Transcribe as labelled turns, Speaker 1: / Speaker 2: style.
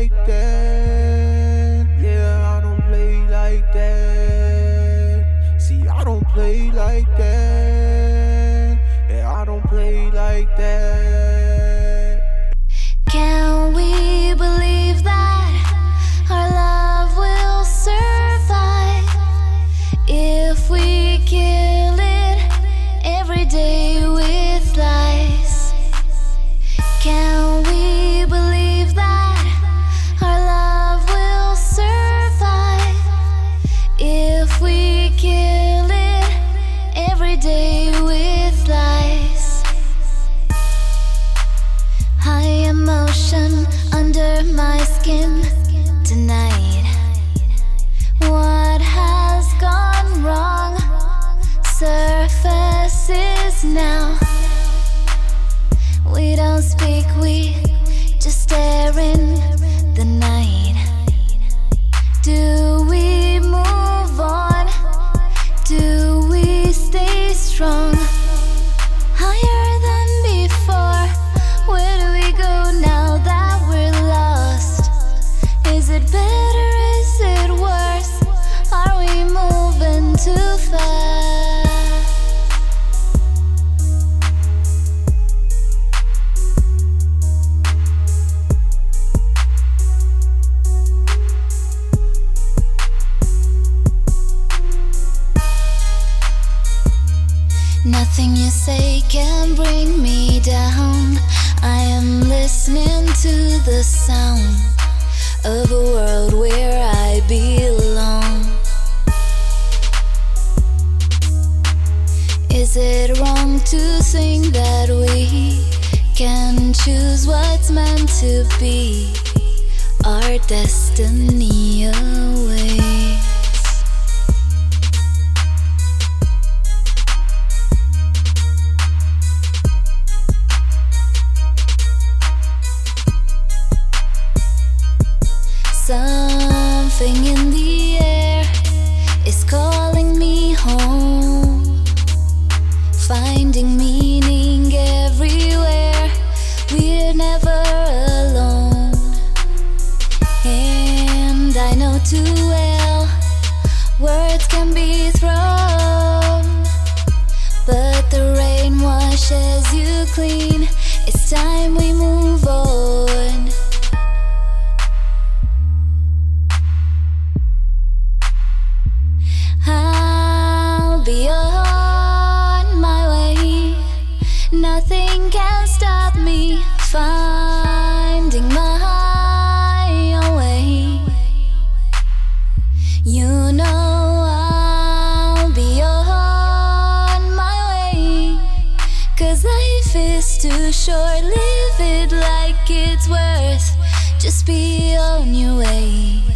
Speaker 1: like that. Yeah, I don't play like that. See, I don't play like that. Yeah, I don't play like that.
Speaker 2: Can we believe that our love will survive if we kill it every day with lies? Can we believe that our love will survive if we kill it every day with lies? High emotion under my skin tonight. What has gone wrong surfaces now. We don't speak, we just stare in the night. Do we move on? Do we stay strong? Higher than before. Where do we go now that we're lost? Is it better? Is it worse? Are we moving too fast? Nothing you say can bring me down. I am listening to the sound of a world where I belong. Is it wrong to think that we can choose what's meant to be? Our destiny awaits. Something in the air is calling me home, finding meaning everywhere. We're never alone, and I know too well words can be thrown, but the rain washes you clean. It's time we move on. I'll be on my way. Nothing can stop me finding my own way. You know I'll be on my way, 'cause life is too short. Live it like it's worth. Just be on your way.